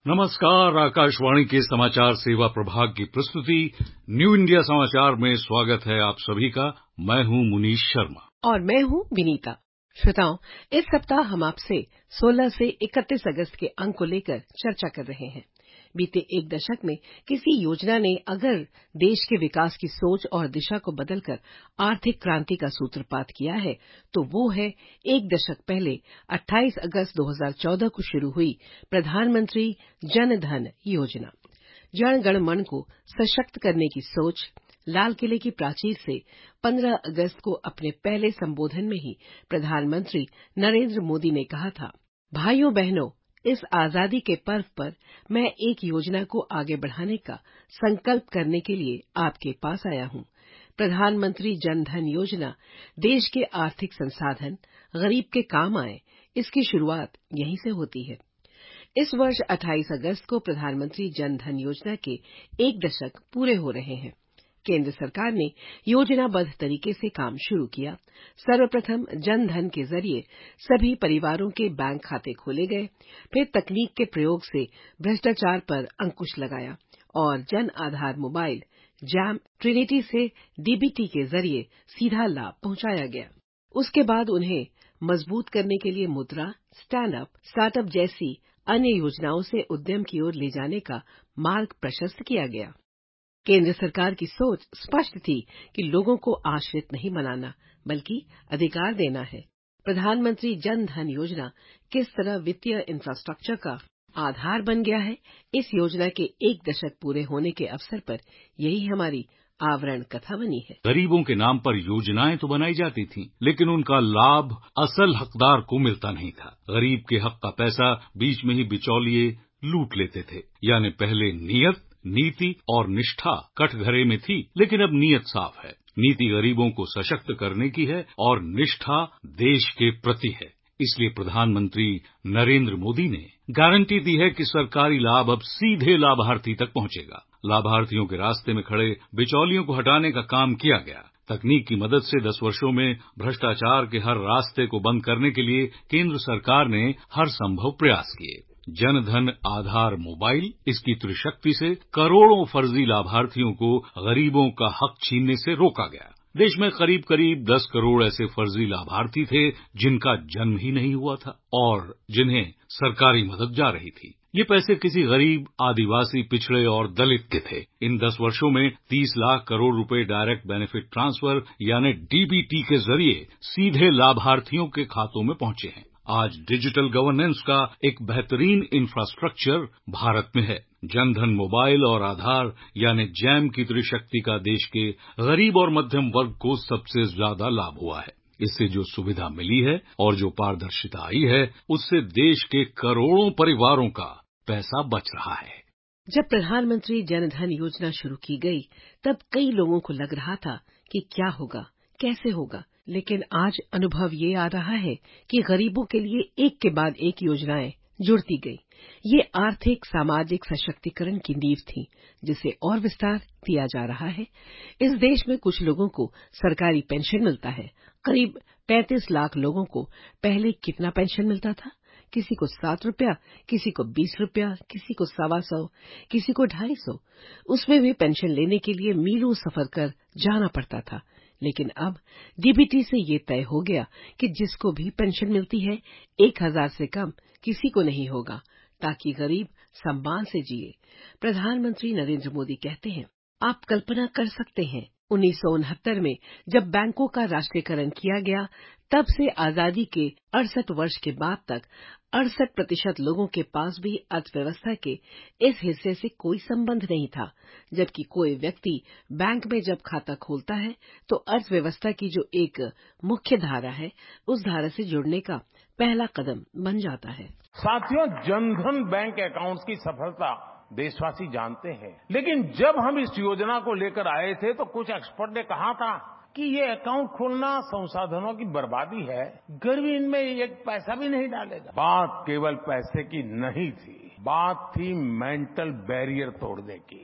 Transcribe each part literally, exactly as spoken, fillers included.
नमस्कार। आकाशवाणी के समाचार सेवा प्रभाग की प्रस्तुति न्यू इंडिया समाचार में स्वागत है आप सभी का। मैं हूं मुनीश शर्मा और मैं हूं विनीता। श्रोताओं, इस सप्ताह हम आपसे सोलह से इकतीस अगस्त के अंक को लेकर चर्चा कर रहे हैं। बीते एक दशक में किसी योजना ने अगर देश के विकास की सोच और दिशा को बदलकर आर्थिक क्रांति का सूत्रपात किया है, तो वो है एक दशक पहले अट्ठाईस अगस्त दो हज़ार चौदह को शुरू हुई प्रधानमंत्री जन धन योजना। जन गण मन को सशक्त करने की सोच। लाल किले की प्राचीर से पंद्रह अगस्त को अपने पहले संबोधन में ही प्रधानमंत्री नरेंद्र मोदी ने कहा था, भाइयों बहनों, इस आजादी के पर्व पर मैं एक योजना को आगे बढ़ाने का संकल्प करने के लिए आपके पास आया हूं। प्रधानमंत्री जन धन योजना देश के आर्थिक संसाधन गरीब के काम आए, इसकी शुरुआत यहीं से होती है। इस वर्ष अट्ठाईस अगस्त को प्रधानमंत्री जन धन योजना के एक दशक पूरे हो रहे हैं। केंद्र सरकार ने योजनाबद्ध तरीके से काम शुरू किया। सर्वप्रथम जन धन के जरिए सभी परिवारों के बैंक खाते खोले गए, फिर तकनीक के प्रयोग से भ्रष्टाचार पर अंकुश लगाया और जन आधार मोबाइल जैम ट्रिनिटी से डीबीटी के जरिए सीधा लाभ पहुंचाया गया। उसके बाद उन्हें मजबूत करने के लिए मुद्रा, स्टैंड अप, स्टार्टअप जैसी अन्य योजनाओं से उद्यम की ओर ले जाने का मार्ग प्रशस्त किया गया। केंद्र सरकार की सोच स्पष्ट थी कि लोगों को आश्रित नहीं बनाना, बल्कि अधिकार देना है। प्रधानमंत्री जन धन योजना किस तरह वित्तीय इंफ्रास्ट्रक्चर का आधार बन गया है, इस योजना के एक दशक पूरे होने के अवसर पर यही हमारी आवरण कथा बनी है। गरीबों के नाम पर योजनाएं तो बनाई जाती थीं, लेकिन उनका लाभ असल हकदार को मिलता नहीं था। गरीब के हक का पैसा बीच में ही बिचौलिए लूट लेते थे। यानी पहले नियत, नीति और निष्ठा कटघरे में थी, लेकिन अब नियत साफ है। नीति गरीबों को सशक्त करने की है और निष्ठा देश के प्रति है। इसलिए प्रधानमंत्री नरेंद्र मोदी ने गारंटी दी है कि सरकारी लाभ अब सीधे लाभार्थी तक पहुंचेगा। लाभार्थियों के रास्ते में खड़े बिचौलियों को हटाने का काम किया गया। तकनीक की मदद से दस वर्षों में भ्रष्टाचार के हर रास्ते को बंद करने के लिए केंद्र सरकार ने हर संभव प्रयास किए। जन धन आधार मोबाइल, इसकी त्रिशक्ति से करोड़ों फर्जी लाभार्थियों को गरीबों का हक छीनने से रोका गया। देश में करीब करीब दस करोड़ ऐसे फर्जी लाभार्थी थे जिनका जन्म ही नहीं हुआ था और जिन्हें सरकारी मदद जा रही थी। ये पैसे किसी गरीब, आदिवासी, पिछड़े और दलित के थे। इन दस वर्षों में तीस लाख करोड़ रुपए डायरेक्ट बेनिफिट ट्रांसफर यानी डीबीटी के जरिए सीधे लाभार्थियों के खातों में पहुंचे हैं। आज डिजिटल गवर्नेंस का एक बेहतरीन इंफ्रास्ट्रक्चर भारत में है। जन धन मोबाइल और आधार यानी जैम की त्रिशक्ति का देश के गरीब और मध्यम वर्ग को सबसे ज्यादा लाभ हुआ है। इससे जो सुविधा मिली है और जो पारदर्शिता आई है, उससे देश के करोड़ों परिवारों का पैसा बच रहा है। जब प्रधानमंत्री जन धन योजना शुरू की गई, तब कई लोगों को लग रहा था कि क्या होगा, कैसे होगा, लेकिन आज अनुभव ये आ रहा है कि गरीबों के लिए एक के बाद एक योजनाएं जुड़ती गई। ये आर्थिक सामाजिक सशक्तिकरण की नींव थी, जिसे और विस्तार दिया जा रहा है। इस देश में कुछ लोगों को सरकारी पेंशन मिलता है। करीब पैंतीस लाख लोगों को पहले कितना पेंशन मिलता था? किसी को सात रुपया, किसी को बीस रुपया, किसी को सवा सौ, किसी को ढाई सौ। उसमें भी पेंशन लेने के लिए मीलों सफर कर जाना पड़ता था। लेकिन अब डीबीटी से ये तय हो गया कि जिसको भी पेंशन मिलती है, एक हजार से कम किसी को नहीं होगा, ताकि गरीब सम्मान से जिए। प्रधानमंत्री नरेंद्र मोदी कहते हैं, आप कल्पना कर सकते हैं, उन्नीस सौ उनहत्तर में जब बैंकों का राष्ट्रीयकरण किया गया, तब से आजादी के अड़सठ वर्ष के बाद तक अड़सठ प्रतिशत लोगों के पास भी अर्थव्यवस्था के इस हिस्से से कोई संबंध नहीं था। जबकि कोई व्यक्ति बैंक में जब खाता खोलता है, तो अर्थव्यवस्था की जो एक मुख्य धारा है, उस धारा से जुड़ने का पहला कदम बन जाता है। साथियों, जनधन बैंक अकाउंट्स की सफलता देशवासी जानते हैं, लेकिन जब हम इस योजना को लेकर आए थे, तो कुछ एक्सपर्ट ने कहा था कि ये अकाउंट खोलना संसाधनों की बर्बादी है, गरीब इनमें एक पैसा भी नहीं डालेगा। बात केवल पैसे की नहीं थी, बात थी मेंटल बैरियर तोड़ने की,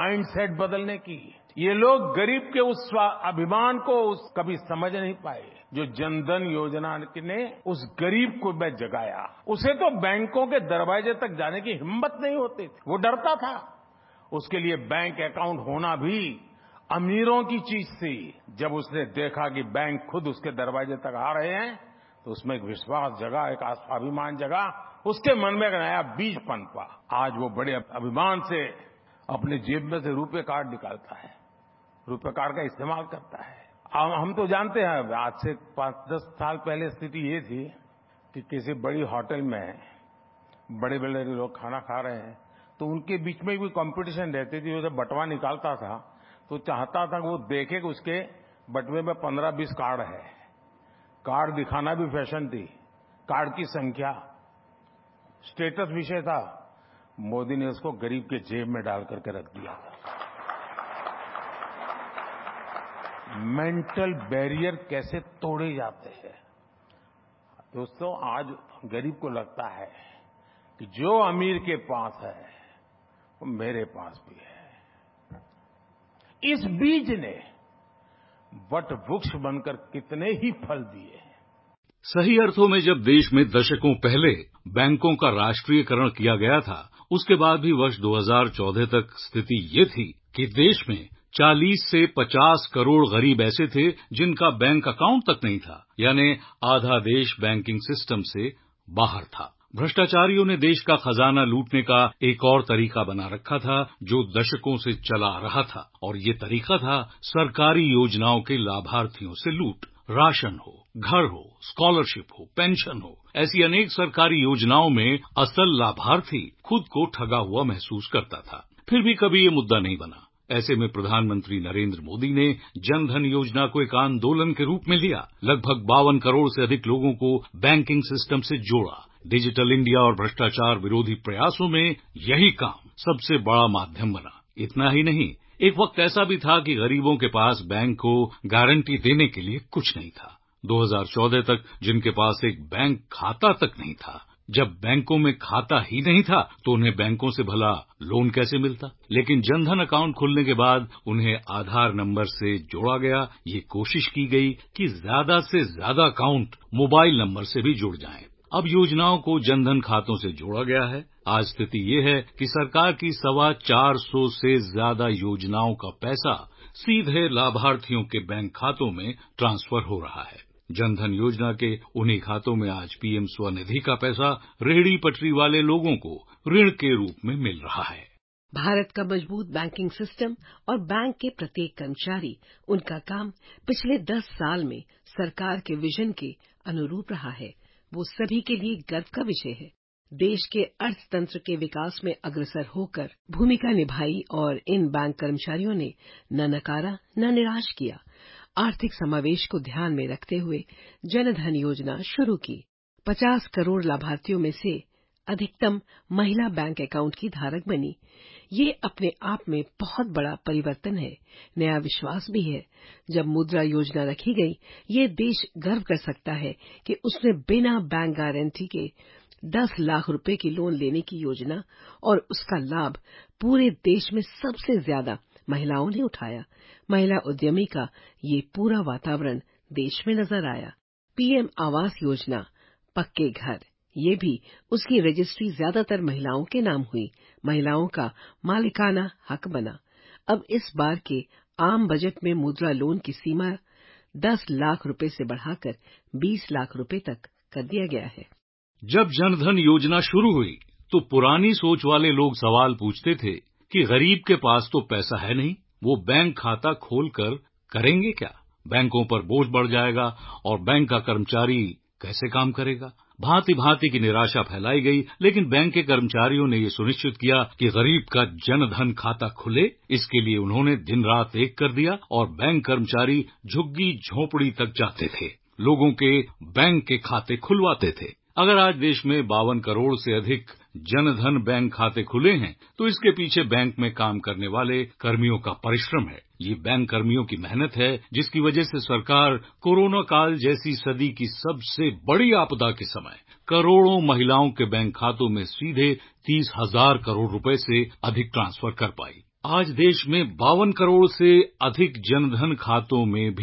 माइंडसेट बदलने की। ये लोग गरीब के उस अभिमान को उस कभी समझ नहीं पाए। जो जनधन योजना ने उस गरीब को मैं जगाया। उसे तो बैंकों के दरवाजे तक जाने की हिम्मत नहीं होती थी, वो डरता था। उसके लिए बैंक अकाउंट होना भी अमीरों की चीज थी। जब उसने देखा कि बैंक खुद उसके दरवाजे तक आ रहे हैं तो उसमें एक विश्वास जगा, एक स्वाभिमान जगा, उसके मन में एक नया बीज पनपा। आज वो बड़े अभिमान से अपने जेब में से रुपए कार्ड निकालता है, रुपए कार्ड का इस्तेमाल करता है। हम तो जानते हैं, आज से पांच दस साल पहले स्थिति ये थी कि किसी बड़ी होटल में बड़े बड़े लोग खाना खा रहे हैं तो उनके बीच में भी कंपटीशन रहती थी। वो जब बटवा निकालता था तो चाहता था कि वो देखे कि उसके बटवे में पंद्रह बीस कार्ड है। कार्ड दिखाना भी फैशन थी, कार्ड की संख्या स्टेटस विषय था। मोदी ने उसको गरीब के जेब में डाल करके रख दिया था। मेंटल बैरियर कैसे तोड़े जाते हैं दोस्तों। आज गरीब को लगता है कि जो अमीर के पास है वो मेरे पास भी है। इस बीज ने वट वृक्ष बनकर कितने ही फल दिए। सही अर्थों में जब देश में दशकों पहले बैंकों का राष्ट्रीयकरण किया गया था, उसके बाद भी वर्ष दो हज़ार चौदह तक स्थिति ये थी कि देश में चालीस से पचास करोड़ गरीब ऐसे थे जिनका बैंक अकाउंट तक नहीं था, यानी आधा देश बैंकिंग सिस्टम से बाहर था। भ्रष्टाचारियों ने देश का खजाना लूटने का एक और तरीका बना रखा था जो दशकों से चला आ रहा था, और ये तरीका था सरकारी योजनाओं के लाभार्थियों से लूट। राशन हो, घर हो, स्कॉलरशिप हो, पेंशन हो, ऐसी अनेक सरकारी योजनाओं में असल लाभार्थी खुद को ठगा हुआ महसूस करता था। फिर भी कभी ये मुद्दा नहीं बना। ऐसे में प्रधानमंत्री नरेंद्र मोदी ने जनधन योजना को एक आंदोलन के रूप में लिया। लगभग बावन करोड़ से अधिक लोगों को बैंकिंग सिस्टम से जोड़ा। डिजिटल इंडिया और भ्रष्टाचार विरोधी प्रयासों में यही काम सबसे बड़ा माध्यम बना। इतना ही नहीं, एक वक्त ऐसा भी था कि गरीबों के पास बैंक को गारंटी देने के लिए कुछ नहीं था। दो हज़ार चौदह तक जिनके पास एक बैंक खाता तक नहीं था, जब बैंकों में खाता ही नहीं था तो उन्हें बैंकों से भला लोन कैसे मिलता। लेकिन जनधन अकाउंट खुलने के बाद उन्हें आधार नंबर से जोड़ा गया। ये कोशिश की गई कि ज्यादा से ज्यादा अकाउंट मोबाइल नंबर से भी जुड़ जाएं। अब योजनाओं को जनधन खातों से जोड़ा गया है। आज स्थिति ये है कि सरकार की सवा चार सौ से ज्यादा योजनाओं का पैसा सीधे लाभार्थियों के बैंक खातों में ट्रांसफर हो रहा है। जनधन योजना के उन्हीं खातों में आज पीएम स्वनिधि का पैसा रेहड़ी पटरी वाले लोगों को ऋण के रूप में मिल रहा है। भारत का मजबूत बैंकिंग सिस्टम और बैंक के प्रत्येक कर्मचारी, उनका काम पिछले दस साल में सरकार के विजन के अनुरूप रहा है। वो सभी के लिए गर्व का विषय है। देश के अर्थतंत्र के विकास में अग्रसर होकर भूमिका निभाई और इन बैंक कर्मचारियों ने न नकारा न निराश किया। आर्थिक समावेश को ध्यान में रखते हुए जनधन योजना शुरू की। पचास करोड़ लाभार्थियों में से अधिकतम महिला बैंक अकाउंट की धारक बनी। ये अपने आप में बहुत बड़ा परिवर्तन है, नया विश्वास भी है। जब मुद्रा योजना रखी गई, ये देश गर्व कर सकता है कि उसने बिना बैंक गारंटी के दस लाख रुपए की लोन लेने की योजना, और उसका लाभ पूरे देश में सबसे ज्यादा महिलाओं ने उठाया। महिला उद्यमी का ये पूरा वातावरण देश में नजर आया। पीएम आवास योजना, पक्के घर, ये भी उसकी रजिस्ट्री ज्यादातर महिलाओं के नाम हुई। महिलाओं का मालिकाना हक बना। अब इस बार के आम बजट में मुद्रा लोन की सीमा दस लाख रुपए से बढ़ाकर बीस लाख रुपए तक कर दिया गया है। जब जनधन योजना शुरू हुई तो पुरानी सोच वाले लोग सवाल पूछते थे कि गरीब के पास तो पैसा है नहीं, वो बैंक खाता खोलकर करेंगे क्या? बैंकों पर बोझ बढ़ जाएगा और बैंक का कर्मचारी कैसे काम करेगा? भांति भांति की निराशा फैलाई गई, लेकिन बैंक के कर्मचारियों ने ये सुनिश्चित किया कि गरीब का जनधन खाता खुले। इसके लिए उन्होंने दिन रात एक कर दिया और बैंक कर्मचारी झुग्गी झोपड़ी तक जाते थे, लोगों के बैंक के खाते खुलवाते थे। अगर आज देश में बावन करोड़ से अधिक जनधन बैंक खाते खुले हैं तो इसके पीछे बैंक में काम करने वाले कर्मियों का परिश्रम है। ये बैंक कर्मियों की मेहनत है जिसकी वजह से सरकार कोरोना काल जैसी सदी की सबसे बड़ी आपदा के समय करोड़ों महिलाओं के बैंक खातों में सीधे तीस हजार करोड़ रुपए से अधिक ट्रांसफर कर पाई। आज देश में बावन करोड़ से अधिक जनधन खातों में भी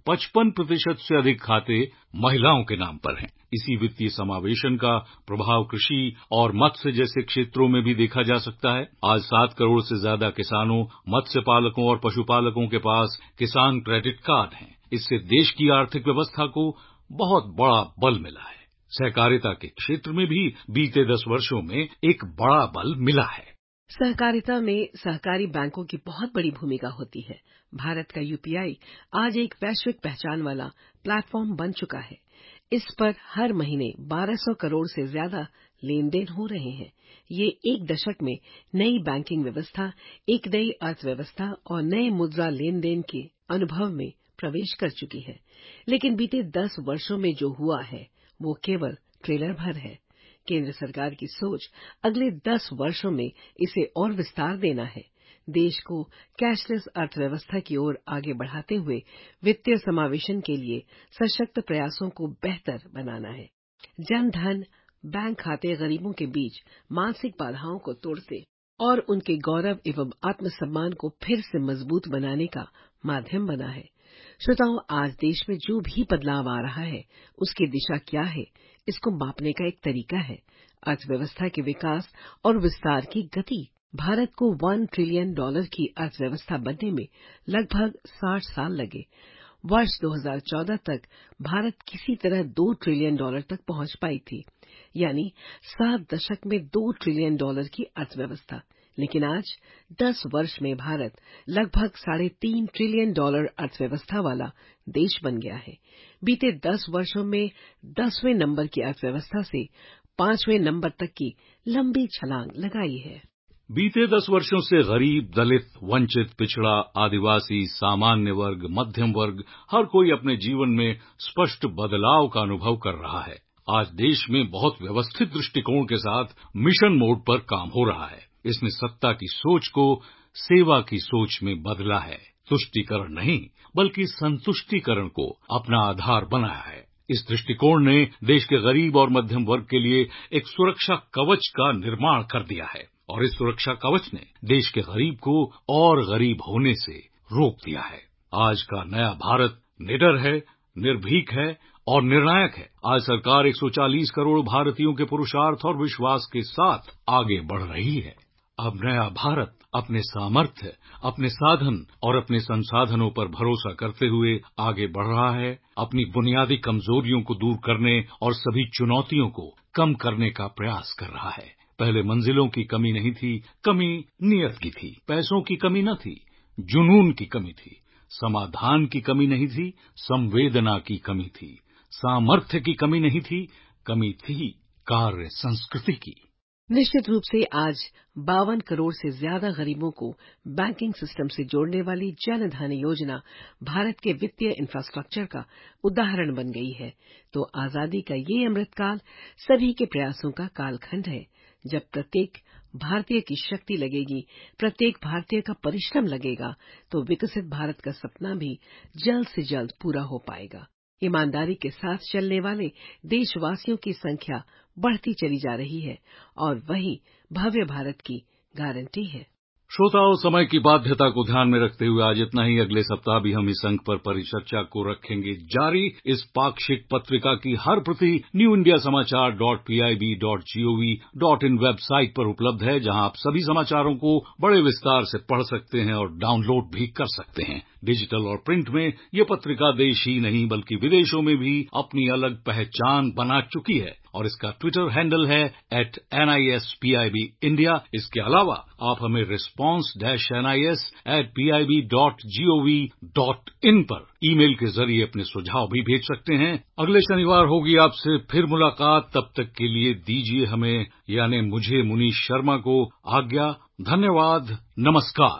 पचपन प्रतिशत से अधिक खाते महिलाओं के नाम पर हैं। इसी वित्तीय समावेशन का प्रभाव कृषि और मत्स्य जैसे क्षेत्रों में भी देखा जा सकता है। आज सात करोड़ से ज्यादा किसानों, मत्स्य पालकों और पशुपालकों के पास किसान क्रेडिट कार्ड हैं। इससे देश की आर्थिक व्यवस्था को बहुत बड़ा बल मिला है। सहकारिता के क्षेत्र में भी बीते दस वर्षों में एक बड़ा बल मिला है। सहकारिता में सहकारी बैंकों की बहुत बड़ी भूमिका होती है। भारत का यूपीआई आज एक वैश्विक पहचान वाला प्लेटफॉर्म बन चुका है। इस पर हर महीने बारह सौ करोड़ से ज्यादा लेन देन हो रहे हैं। ये एक दशक में नई बैंकिंग व्यवस्था, एक नई अर्थव्यवस्था और नए मुद्रा लेन देन के अनुभव में प्रवेश कर चुकी है। लेकिन बीते दस वर्षों में जो हुआ है वो केवल ट्रेलर भर है। केंद्र सरकार की सोच अगले दस वर्षों में इसे और विस्तार देना है। देश को कैशलेस अर्थव्यवस्था की ओर आगे बढ़ाते हुए वित्तीय समावेशन के लिए सशक्त प्रयासों को बेहतर बनाना है। जन धन बैंक खाते गरीबों के बीच मानसिक बाधाओं को तोड़ते और उनके गौरव एवं आत्मसम्मान को फिर से मजबूत बनाने का माध्यम बना है। श्रोताओं, आज देश में जो भी बदलाव आ रहा है उसकी दिशा क्या है, इसको मापने का एक तरीका है अर्थव्यवस्था के विकास और विस्तार की गति। भारत को वन ट्रिलियन डॉलर की अर्थव्यवस्था बनने में लगभग साठ साल लगे। वर्ष दो हज़ार चौदह तक भारत किसी तरह दो ट्रिलियन डॉलर तक पहुंच पाई थी, यानी सात दशक में दो ट्रिलियन डॉलर की अर्थव्यवस्था। लेकिन आज दस वर्ष में भारत लगभग साढ़े तीन ट्रिलियन डॉलर अर्थव्यवस्था वाला देश बन गया है। बीते दस वर्षों में दसवें नंबर की अर्थव्यवस्था से पांचवें नंबर तक की लंबी छलांग लगाई है। बीते दस वर्षों से गरीब, दलित, वंचित, पिछड़ा, आदिवासी, सामान्य वर्ग, मध्यम वर्ग हर कोई अपने जीवन में स्पष्ट बदलाव का अनुभव कर रहा है। आज देश में बहुत व्यवस्थित दृष्टिकोण के साथ मिशन मोड पर काम हो रहा है। इसने सत्ता की सोच को सेवा की सोच में बदला है। तुष्टीकरण नहीं, बल्कि संतुष्टीकरण को अपना आधार बनाया है। इस दृष्टिकोण ने देश के गरीब और मध्यम वर्ग के लिए एक सुरक्षा कवच का निर्माण कर दिया है और इस सुरक्षा कवच ने देश के गरीब को और गरीब होने से रोक दिया है। आज का नया भारत निडर है, निर्भीक है और निर्णायक है। आज सरकार एक सौ चालीस करोड़ भारतीयों के पुरुषार्थ और विश्वास के साथ आगे बढ़ रही है। अब नया भारत अपने सामर्थ्य, अपने साधन और अपने संसाधनों पर भरोसा करते हुए आगे बढ़ रहा है। अपनी बुनियादी कमजोरियों को दूर करने और सभी चुनौतियों को कम करने का प्रयास कर रहा है। पहले मंजिलों की कमी नहीं थी, कमी नियत की थी। पैसों की कमी न थी, जुनून की कमी थी। समाधान की कमी नहीं थी, संवेदना की कमी थी। सामर्थ्य की कमी नहीं थी, कमी थी कार्य संस्कृति की। निश्चित रूप से आज बावन करोड़ से ज्यादा गरीबों को बैंकिंग सिस्टम से जोड़ने वाली जन धन योजना भारत के वित्तीय इंफ्रास्ट्रक्चर का उदाहरण बन गई है। तो आजादी का ये अमृतकाल सभी के प्रयासों का कालखंड है। जब प्रत्येक भारतीय की शक्ति लगेगी, प्रत्येक भारतीय का परिश्रम लगेगा, तो विकसित भारत का सपना भी जल्द से जल्द पूरा हो पाएगा। ईमानदारी के साथ चलने वाले देशवासियों की संख्या बढ़ती चली जा रही है और वही भव्य भारत की गारंटी है। श्रोताओं, समय की बाध्यता को ध्यान में रखते हुए आज इतना ही। अगले सप्ताह भी हम इस अंक पर परिचर्चा को रखेंगे जारी। इस पाक्षिक पत्रिका की हर प्रति new India Samachar dot PIB dot GOV dot in website पर उपलब्ध है, जहां आप सभी समाचारों को बड़े विस्तार से पढ़ सकते हैं और डाउनलोड भी कर सकते हैं। डिजिटल और प्रिंट में ये पत्रिका देश ही नहीं बल्कि विदेशों में भी अपनी अलग पहचान बना चुकी है और इसका ट्विटर हैंडल है at N I S P I B India. इसके अलावा आप हमें response dash N I S at P I B dot GOV dot in पर ईमेल के जरिए अपने सुझाव भी भेज सकते हैं। अगले शनिवार होगी आपसे फिर मुलाकात। तब तक के लिए दीजिए हमें यानी मुझे मुनीश शर्मा को आज्ञा। धन्यवाद। नमस्कार।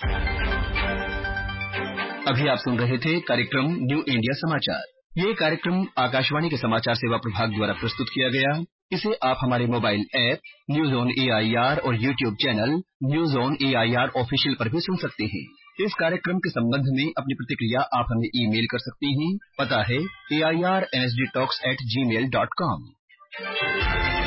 अभी आप सुन रहे थे कार्यक्रम न्यू इंडिया समाचार। ये कार्यक्रम आकाशवाणी के समाचार सेवा प्रभाग द्वारा प्रस्तुत किया गया। इसे आप हमारे mobile app news on A I R और YouTube channel news on A I R official पर भी सुन सकते हैं। इस कार्यक्रम के संबंध में अपनी प्रतिक्रिया आप हमें ईमेल कर सकते हैं। पता है A I R N S D talks at Gmail dot com.